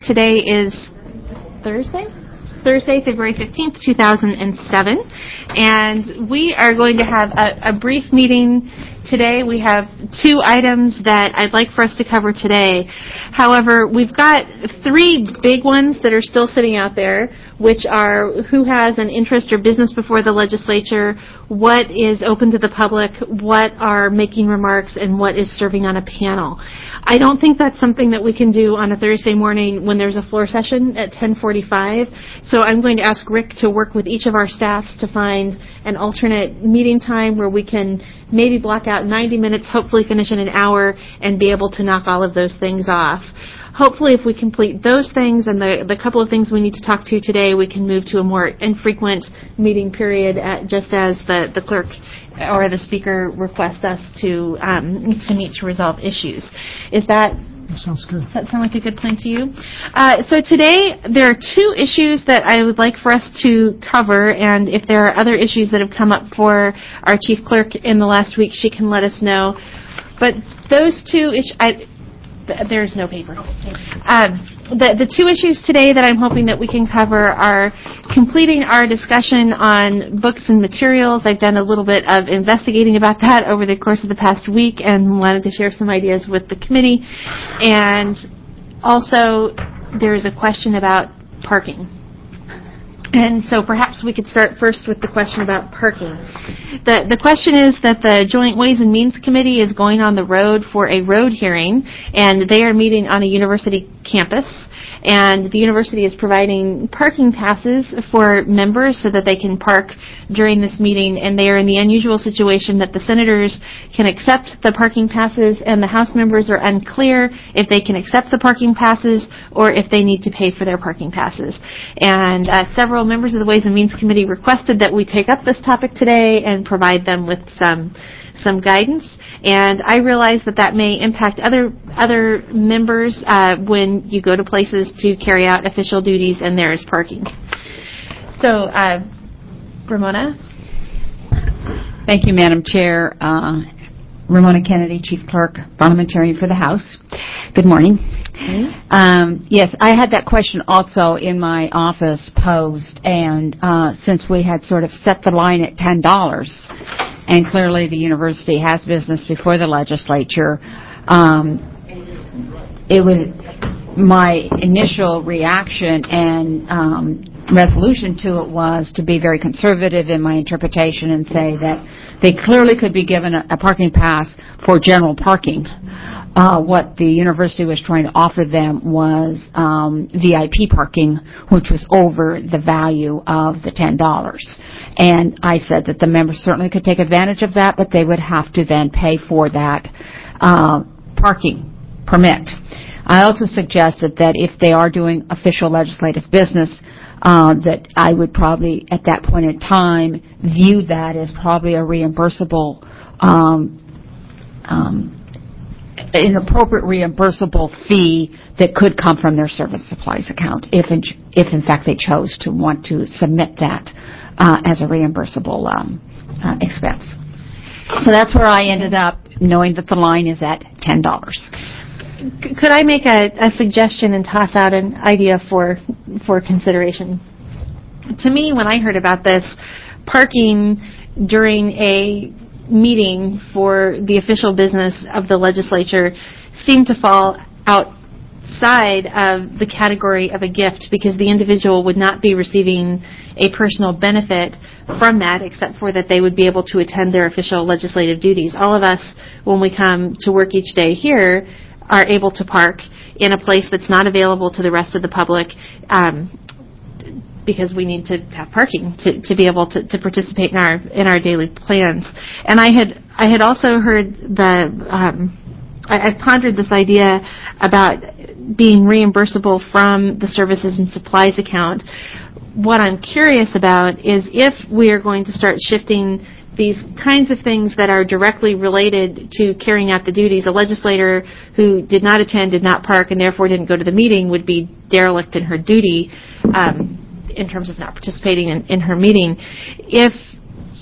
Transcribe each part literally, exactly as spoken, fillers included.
Today is Thursday? Thursday, February fifteenth, two thousand seven, and we are going to have a, a brief meeting today. We have two items that I'd like for us to cover today. However, we've got three big ones that are still sitting out there, which are who has an interest or business before the legislature, what is open to the public, what are making remarks, and what is serving on a panel. I don't think that's something that we can do on a Thursday morning when there's a floor session at ten forty-five. So I'm going to ask Rick to work with each of our staffs to find an alternate meeting time where we can maybe block out ninety minutes, hopefully finish in an hour, and be able to knock all of those things off. Hopefully, if we complete those things and the, the couple of things we need to talk to today, we can move to a more infrequent meeting period, at, just as the, the clerk or the speaker requests us to um, to meet to resolve issues. Is that... That sounds good. Does that sound like a good plan to you? Uh, so today, there are two issues that I would like for us to cover, and if there are other issues that have come up for our chief clerk in the last week, she can let us know. But those two issues... There's no paper. Um, the, the two issues today that I'm hoping that we can cover are completing our discussion on books and materials. I've done a little bit of investigating about that over the course of the past week and wanted to share some ideas with the committee. And also, there's a question about parking. And so perhaps we could start first with the question about parking. The the question is that the Joint Ways and Means Committee is going on the road for a road hearing, and they are meeting on a university campus. And the university is providing parking passes for members so that they can park during this meeting. And they are in the unusual situation that the senators can accept the parking passes and the House members are unclear if they can accept the parking passes or if they need to pay for their parking passes. And uh, several members of the Ways and Means Committee requested that we take up this topic today and provide them with some some guidance. And I realize that that may impact other other members uh, when you go to places to carry out official duties and there is parking. So, uh, Ramona? Thank you, Madam Chair. Uh, Ramona Kennedy, Chief Clerk, Parliamentarian for the House. Good morning. Okay. Um, yes, I had that question also in my office posed, and uh, since we had sort of set the line at ten dollars, and clearly the university has business before the legislature, um, it was my initial reaction and um, resolution to it was to be very conservative in my interpretation and say that they clearly could be given a, a parking pass for general parking. Uh, what the university was trying to offer them was um, V I P parking, which was over the value of the ten dollars. And I said that the members certainly could take advantage of that, but they would have to then pay for that uh, parking permit. I also suggested that if they are doing official legislative business, uh, that I would probably, at that point in time, view that as probably a reimbursable um, um an appropriate reimbursable fee that could come from their service supplies account if in, if in fact they chose to want to submit that uh, as a reimbursable um, uh, expense. So that's where I ended up, knowing that the line is at ten dollars. Could I make a, a suggestion and toss out an idea for for consideration? To me, when I heard about this, parking during a meeting for the official business of the legislature seemed to fall outside of the category of a gift because the individual would not be receiving a personal benefit from that except for that they would be able to attend their official legislative duties. All of us, when we come to work each day here, are able to park in a place that's not available to the rest of the public um, because we need to have parking to, to be able to, to participate in our in our daily plans. And I had I had also heard the um, I, I pondered this idea about being reimbursable from the services and supplies account. What I'm curious about is if we are going to start shifting these kinds of things that are directly related to carrying out the duties. A legislator who did not attend, did not park, and therefore didn't go to the meeting would be derelict in her duty. Um, in terms of not participating in, in her meeting. If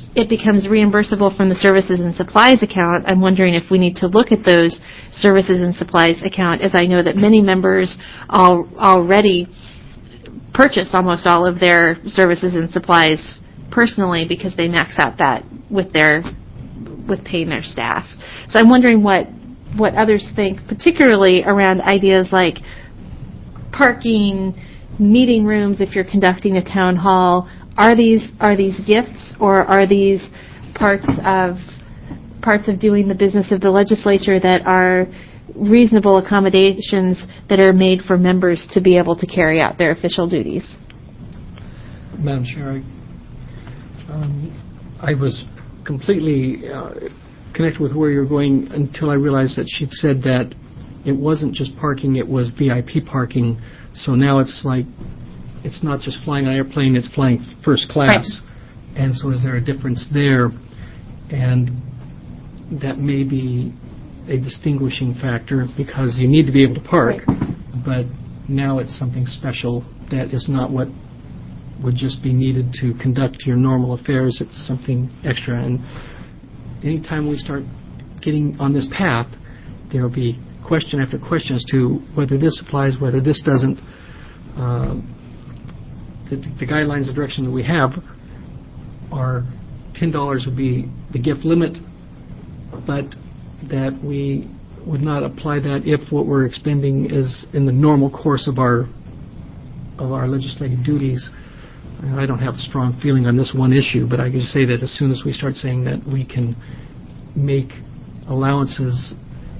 it becomes reimbursable from the services and supplies account, I'm wondering if we need to look at those services and supplies account, as I know that many members al- already purchase almost all of their services and supplies personally because they max out that with their with paying their staff. So I'm wondering what what others think, particularly around ideas like parking, meeting rooms if you're conducting a town hall. Are these are these gifts, or are these parts of parts of doing the business of the legislature that are reasonable accommodations that are made for members to be able to carry out their official duties? Madam Chair, I, um, I was completely uh, connected with where you're going until I realized that she'd said that it wasn't just parking, it was V I P parking. So now it's like, it's not just flying on an airplane, it's flying first class. Right. And so is there a difference there? And that may be a distinguishing factor because you need to be able to park, right. But now it's something special that is not what would just be needed to conduct your normal affairs. It's something extra. And anytime we start getting on this path, there will be question after question as to whether this applies, whether this doesn't. Uh, the, the guidelines of direction that we have are ten dollars would be the gift limit, but that we would not apply that if what we're expending is in the normal course of our of our legislative duties. I don't have a strong feeling on this one issue, but I can just say that as soon as we start saying that we can make allowances,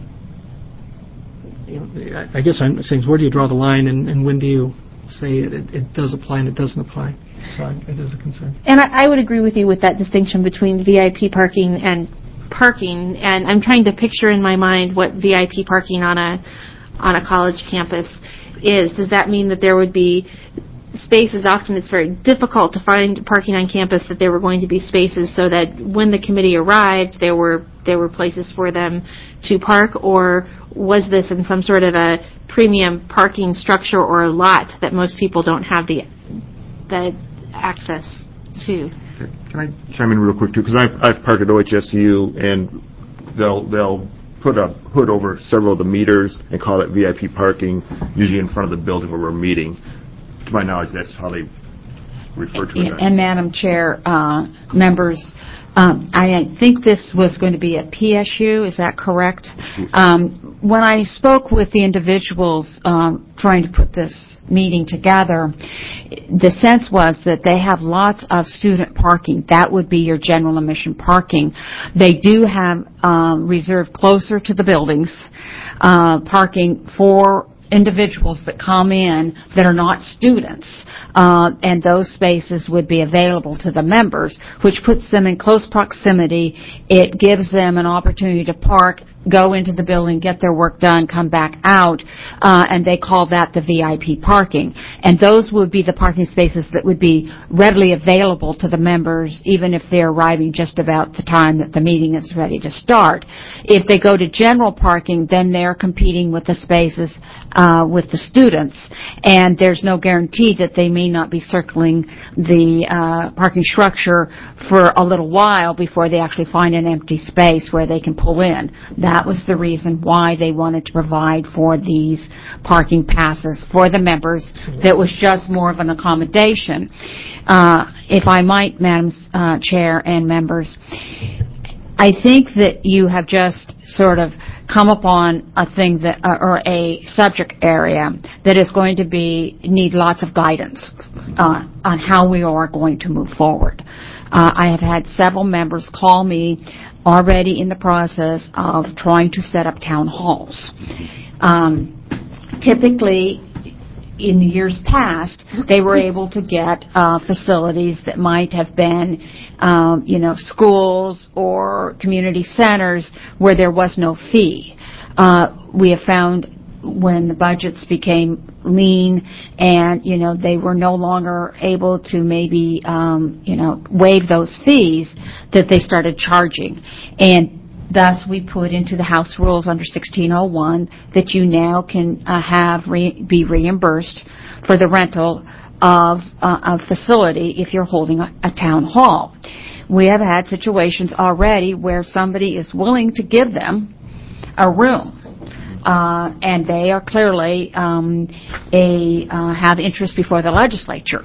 you know, I guess I'm saying, where do you draw the line, and, and when do you say it, it does apply and it doesn't apply? So it is a concern. And I, I would agree with you with that distinction between V I P parking and parking. And I'm trying to picture in my mind what V I P parking on a on a college campus is. Does that mean that there would be spaces? Often it's very difficult to find parking on campus, that there were going to be spaces so that when the committee arrived, there were there were places for them to park? Or was this in some sort of a premium parking structure or a lot that most people don't have the the access to? Okay. Can I chime in real quick too? Because I've I've parked at O H S U, and they'll they'll put a hood over several of the meters and call it V I P parking, usually in front of the building where we're meeting. To my knowledge, that's how they refer to it. And Madam Chair, uh, members, um, I think this was going to be at P S U. Is that correct? Um, when I spoke with the individuals um, trying to put this meeting together, the sense was that they have lots of student parking. That would be your general admission parking. They do have um, reserved closer to the buildings uh, parking for individuals that come in that are not students, uh, and those spaces would be available to the members, which puts them in close proximity. It gives them an opportunity to park, go into the building, get their work done, come back out, uh, and they call that the V I P parking. And those would be the parking spaces that would be readily available to the members, even if they're arriving just about the time that the meeting is ready to start. If they go to general parking, then they're competing with the spaces uh, with the students, and there's no guarantee that they may not be circling the uh, parking structure for a little while before they actually find an empty space where they can pull in. That was the reason why they wanted to provide for these parking passes for the members. That was just more of an accommodation. Uh, if I might, Madam uh, Chair and members, I think that you have just sort of come upon a thing that, uh, or a subject area that is going to be need lots of guidance uh, on how we are going to move forward. Uh, I have had several members call me already in the process of trying to set up town halls. Um, typically, in years past, they were able to get uh, facilities that might have been, um, you know, schools or community centers where there was no fee. Uh, we have found when the budgets became lean and, you know, they were no longer able to maybe, um, you know, waive those fees, that they started charging. And thus, we put into the House rules under sixteen oh one that you now can uh, have re- be reimbursed for the rental of uh, a facility if you're holding a, a town hall. We have had situations already where somebody is willing to give them a room. Uh, and they are clearly um, a uh, have interest before the legislature.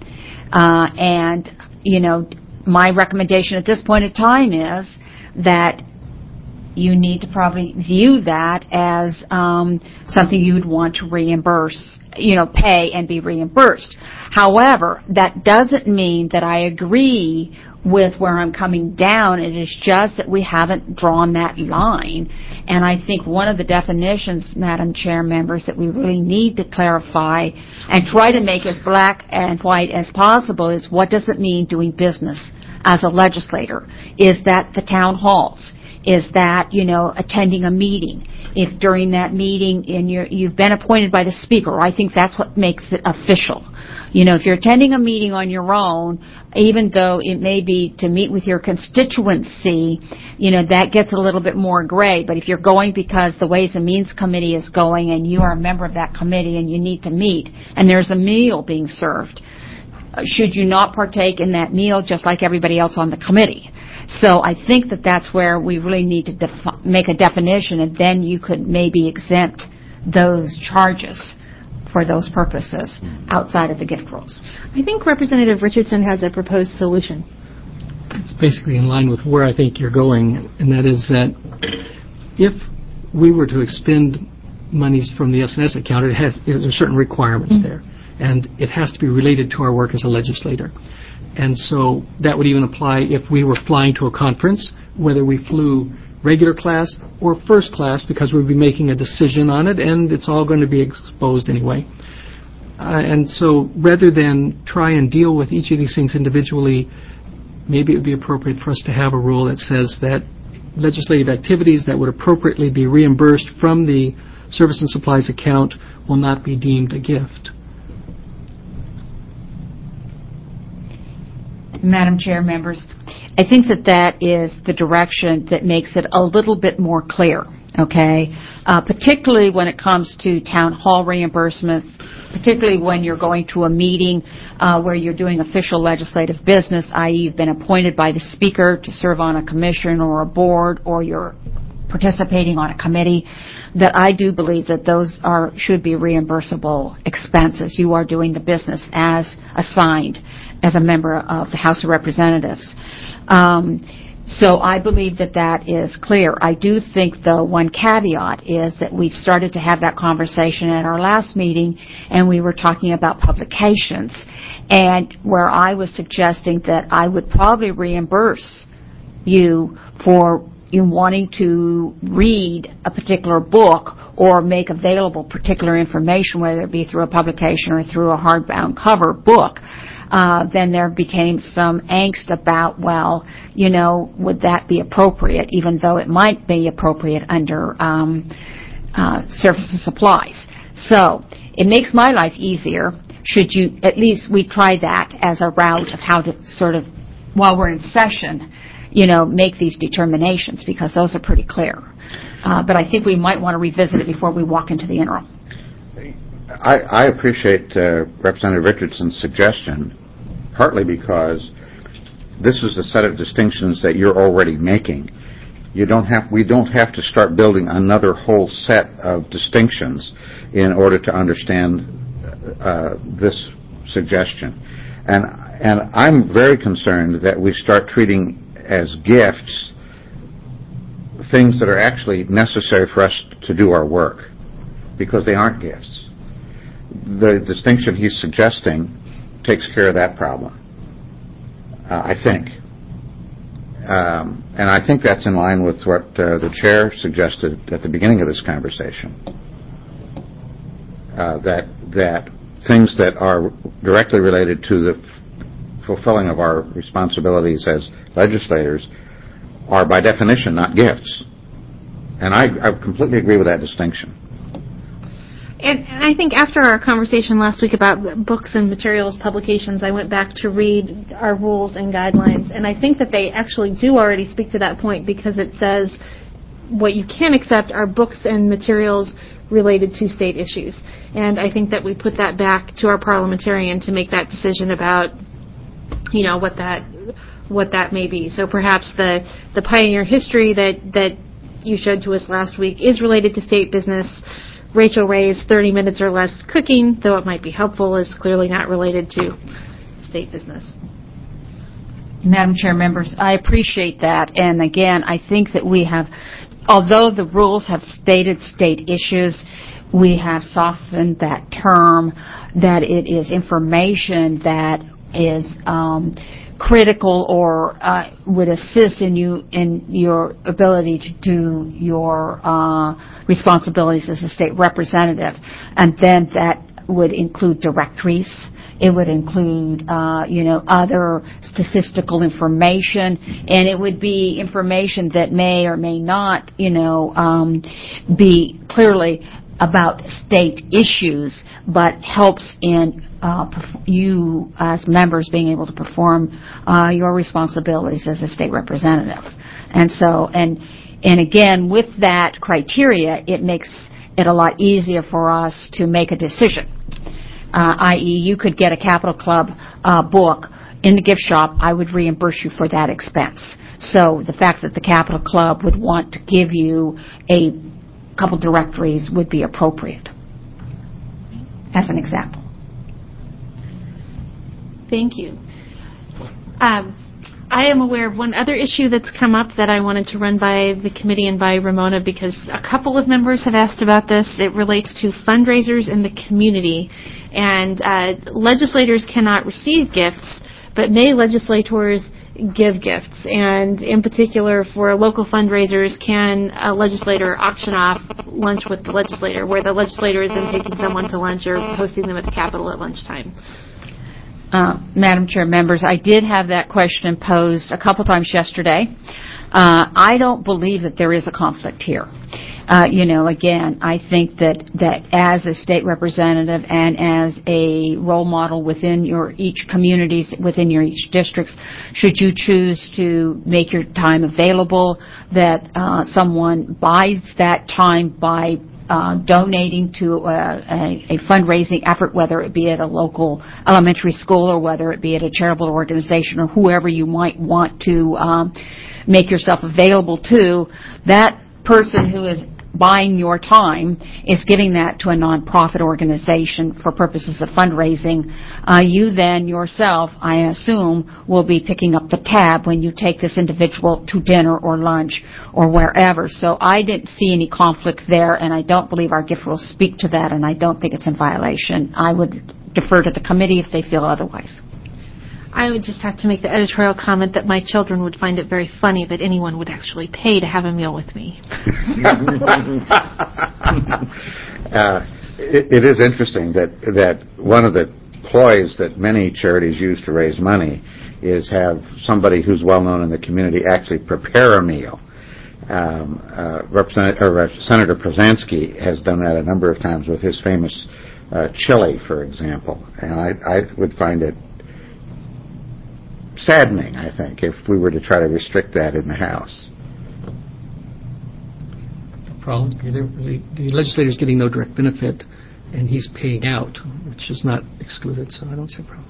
Uh, and, you know, my recommendation at this point in time is that you need to probably view that as um, something you would want to reimburse, you know, pay and be reimbursed. However, that doesn't mean that I agree with where I'm coming down. It is just that we haven't drawn that line. And I think one of the definitions, Madam Chair, members, that we really need to clarify and try to make as black and white as possible is, what does it mean doing business as a legislator? Is that the town halls? Is that, you know, attending a meeting? If during that meeting in your, you've been appointed by the speaker, I think that's what makes it official. You know, if you're attending a meeting on your own, even though it may be to meet with your constituency, you know, that gets a little bit more gray. But if you're going because the Ways and Means Committee is going and you are a member of that committee and you need to meet and there's a meal being served, should you not partake in that meal just like everybody else on the committee? So I think that that's where we really need to defi- make a definition, and then you could maybe exempt those charges for those purposes outside of the gift rules. I think Representative Richardson has a proposed solution. It's basically in line with where I think you're going, and that is that if we were to expend monies from the S and S account, it has there are certain requirements mm-hmm. there, and it has to be related to our work as a legislator. And so that would even apply if we were flying to a conference, whether we flew regular class or first class, because we'd be making a decision on it, and it's all going to be exposed anyway. Uh, and so rather than try and deal with each of these things individually, maybe it would be appropriate for us to have a rule that says that legislative activities that would appropriately be reimbursed from the service and supplies account will not be deemed a gift. Madam Chair, members, I think that that is the direction that makes it a little bit more clear, okay, uh, particularly when it comes to town hall reimbursements, particularly when you're going to a meeting uh, where you're doing official legislative business, that is you've been appointed by the Speaker to serve on a commission or a board, or you're participating on a committee, that I do believe that those are should be reimbursable expenses. You are doing the business as assigned as a member of the House of Representatives. Um, so I believe that that is clear. I do think, though, one caveat is that we started to have that conversation at our last meeting, and we were talking about publications, and where I was suggesting that I would probably reimburse you for you wanting to read a particular book or make available particular information, whether it be through a publication or through a hardbound cover book. Uh, then there became some angst about, well, you know, would that be appropriate, even though it might be appropriate under um, uh, service and supplies. So it makes my life easier should you, at least we try that as a route of how to sort of, while we're in session, you know, make these determinations, because those are pretty clear. Uh, but I think we might want to revisit it before we walk into the interim. I, I appreciate uh, Representative Richardson's suggestion, partly because this is a set of distinctions that you're already making. You don't have, we don't have to start building another whole set of distinctions in order to understand uh, this suggestion. And, and I'm very concerned that we start treating as gifts things that are actually necessary for us to do our work, because they aren't gifts. The distinction he's suggesting takes care of that problem, uh, I think. Um, and I think that's in line with what uh, the chair suggested at the beginning of this conversation, uh, that that things that are directly related to the f- fulfilling of our responsibilities as legislators are by definition not gifts. And I, I completely agree with that distinction. And, and I think after our conversation last week about books and materials publications, I went back to read our rules and guidelines, and I think that they actually do already speak to that point, because it says what you can accept are books and materials related to state issues. And I think that we put that back to our parliamentarian to make that decision about, you know, what that what that may be. So perhaps the, the pioneer history that, that you showed to us last week is related to state business. Rachel Ray's thirty minutes or less cooking, though it might be helpful, is clearly not related to state business. Madam Chair, members, I appreciate that. And again, I think that we have, although the rules have stated state issues, we have softened that term, that it is information that is um, critical or uh, would assist in you in your ability to do your uh, responsibilities as a state representative. And then that would include directories. It would include, uh, you know, other statistical information, and it would be information that may or may not, you know, um, be clearly about state issues, but helps in uh, perf- you as members being able to perform uh, your responsibilities as a state representative. And so, and and again, with that criteria, it makes it a lot easier for us to make a decision. Uh, that is, you could get a Capital Club uh, book in the gift shop. I would reimburse you for that expense. So the fact that the Capital Club would want to give you a couple directories would be appropriate, as an example. Thank you. Um, I am aware of one other issue that's come up that I wanted to run by the committee and by Ramona, because a couple of members have asked about this. It relates to fundraisers in the community. And uh, legislators cannot receive gifts, but may legislators give gifts? And in particular, for local fundraisers, can a legislator auction off lunch with the legislator, where the legislator is then taking someone to lunch or hosting them at the Capitol at lunchtime? Uh, Madam Chair, members, I did have that question posed a couple times yesterday. Uh, I don't believe that there is a conflict here. Uh, you know, again, I think that, that as a state representative and as a role model within your each communities, within your each districts, should you choose to make your time available, that uh, someone buys that time by Uh, donating to a, a, a fundraising effort, whether it be at a local elementary school or whether it be at a charitable organization or whoever you might want to um, make yourself available to, that person who is buying your time is giving that to a nonprofit organization for purposes of fundraising. Uh, you then yourself, I assume, will be picking up the tab when you take this individual to dinner or lunch or wherever. So I didn't see any conflict there, and I don't believe our gift rules speak to that, and I don't think it's in violation. I would defer to the committee if they feel otherwise. I would just have to make the editorial comment that my children would find it very funny that anyone would actually pay to have a meal with me. uh, it, it is interesting that, that one of the ploys that many charities use to raise money is have somebody who's well known in the community actually prepare a meal. Um, uh, Representative, or Senator Przansky has done that a number of times with his famous uh, chili, for example. And I, I would find it saddening, I think, if we were to try to restrict that in the House. No problem. The, the legislator is getting no direct benefit, and he's paying out, which is not excluded, so I don't see a problem.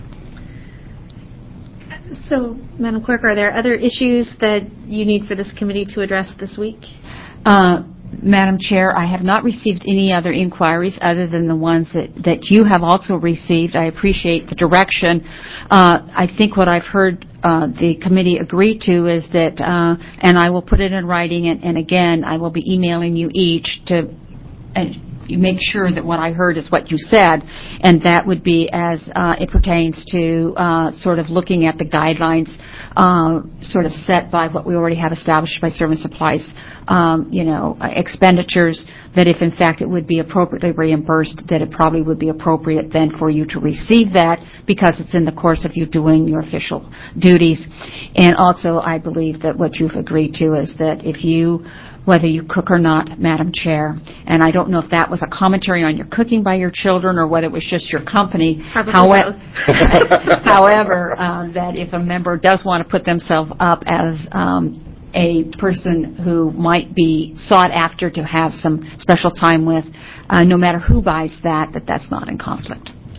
So, Madam Clerk, are there other issues that you need for this committee to address this week? Uh, Madam Chair, I have not received any other inquiries other than the ones that, that you have also received. I appreciate the direction. Uh, I think what I've heard uh, the committee agree to is that, uh, and I will put it in writing, and, and again, I will be emailing you each to uh, make sure that what I heard is what you said, and that would be as uh, it pertains to uh, sort of looking at the guidelines uh, sort of set by what we already have established by Service Supplies, um, you know, uh, expenditures, that if in fact it would be appropriately reimbursed, that it probably would be appropriate then for you to receive that because it's in the course of you doing your official duties. And also I believe that what you've agreed to is that if you, whether you cook or not, Madam Chair, and I don't know if that was a commentary on your cooking by your children or whether it was just your company. Probably However, both. however um, that if a member does want to put themselves up as um, a person who might be sought after to have some special time with, uh, no matter who buys that, that that's not in conflict.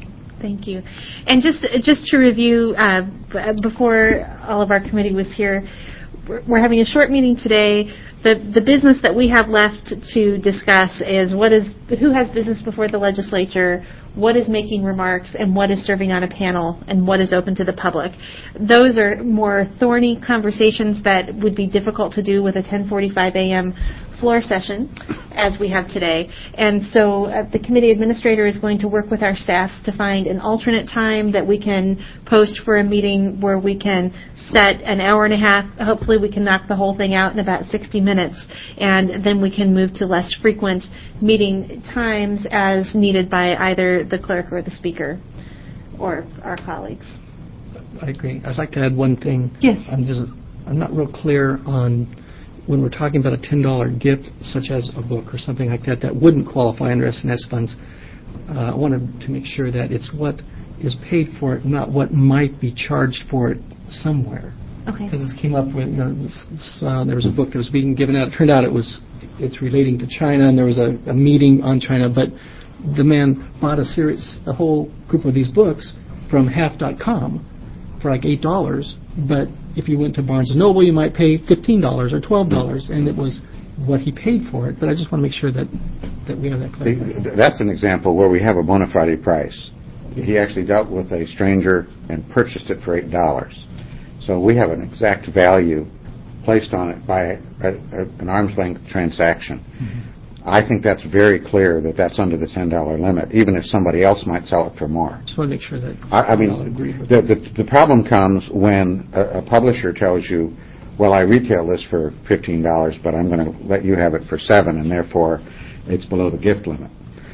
Thank you. And just just to review, uh, b- before all of our committee was here, we're, we're having a short meeting today. The the business that we have left to discuss is what is who has business before the legislature, what is making remarks, and what is serving on a panel, and what is open to the public. Those are more thorny conversations that would be difficult to do with a ten forty-five a.m. floor session, as we have today. And so uh, the committee administrator is going to work with our staff to find an alternate time that we can post for a meeting where we can set an hour and a half. Hopefully we can knock the whole thing out in about sixty minutes, and then we can move to less frequent meeting times as needed by either the clerk or the speaker or our colleagues. I agree. I'd like to add one thing. Yes. I'm just I'm not real clear on when we're talking about a ten dollar gift, such as a book or something like that, that wouldn't qualify under S and S funds. Uh, I wanted to make sure that it's what is paid for it, not what might be charged for it somewhere. Okay. Because this came up with, you know, this, this, uh, there was a book that was being given out. It turned out it was it's relating to China, and there was a, a meeting on China, but the man bought a series, a whole group of these books from half dot com for like eight dollars, but if you went to Barnes and Noble, you might pay fifteen dollars or twelve dollars, and it was what he paid for it. But I just want to make sure that, that we have that clarified. That's an example where we have a bona fide price. He actually dealt with a stranger and purchased it for eight dollars. So we have an exact value placed on it by a, a, an arm's length transaction. Mm-hmm. I think that's very clear that that's under the ten dollar limit, even if somebody else might sell it for more. Just want to make sure that I, I mean, the, the the problem comes when a, a publisher tells you, well, I retail this for fifteen dollars, but I'm going to let you have it for seven, and therefore it's below the gift limit.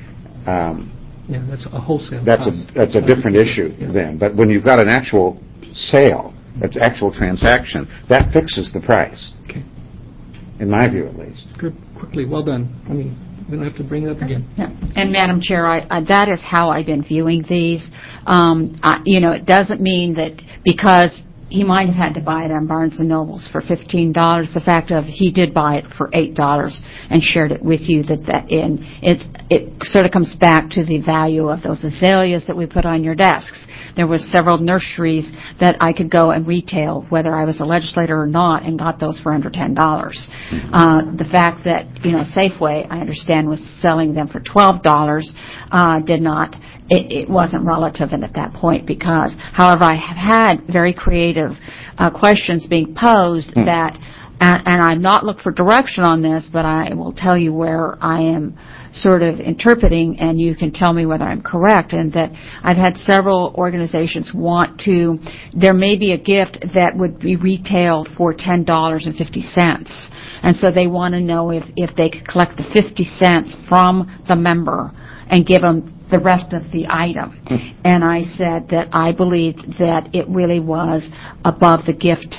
Um, yeah, that's a wholesale That's cost. a that's a different issue yeah. then. But when you've got an actual sale, an actual transaction, that fixes the price. Okay. In my view, at least. Good. Quickly. Well done. I mean, we don't have to bring it up again. Yeah. And, Madam Chair, I, I, that is how I've been viewing these. Um, I, you know, it doesn't mean that because he might have had to buy it on Barnes and Nobles for fifteen dollars, the fact of he did buy it for eight dollars and shared it with you, that, that in, it's, it sort of comes back to the value of those azaleas that we put on your desks. There were several nurseries that I could go and retail, whether I was a legislator or not, and got those for under ten dollars. Mm-hmm. Uh, the fact that, you know, Safeway, I understand, was selling them for twelve dollars, uh, did not, it, it wasn't relative at that point because, however, I have had very creative uh, questions being posed mm-hmm. that, and, and I've not looked for direction on this, but I will tell you where I am sort of interpreting, and you can tell me whether I'm correct, and that I've had several organizations want to, there may be a gift that would be retailed for ten dollars and fifty cents, and so they want to know if, if they could collect the fifty cents from the member and give them the rest of the item. And I said that I believed that it really was above the gift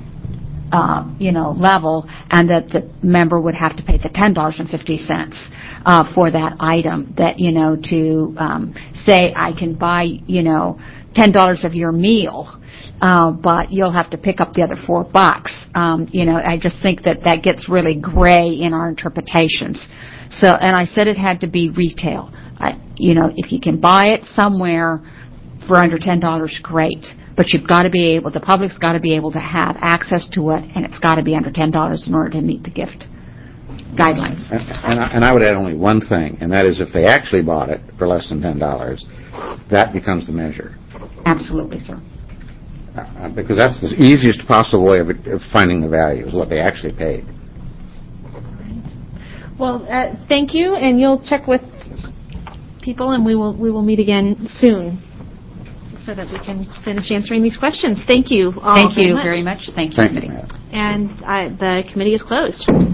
Uh, you know, level, and that the member would have to pay the ten dollars and fifty cents uh, for that item. That, you know, to um, say I can buy, you know, ten dollars of your meal, uh, but you'll have to pick up the other four bucks. Um, you know, I just think that that gets really gray in our interpretations. So, and I said it had to be retail. I, you know, if you can buy it somewhere for under ten dollars, great. But you've got to be able, the public's got to be able to have access to it, and it's got to be under ten dollars in order to meet the gift guidelines. And, and, I, and I would add only one thing, and that is if they actually bought it for less than ten dollars, that becomes the measure. Absolutely, sir. Uh, because that's the easiest possible way of, of finding the value, is what they actually paid. Well, uh, thank you, and you'll check with people, and we will we will meet again soon, so that we can finish answering these questions. Thank you all Thank very you much. very much. Thank you, Thank committee. you, And uh, the committee is closed.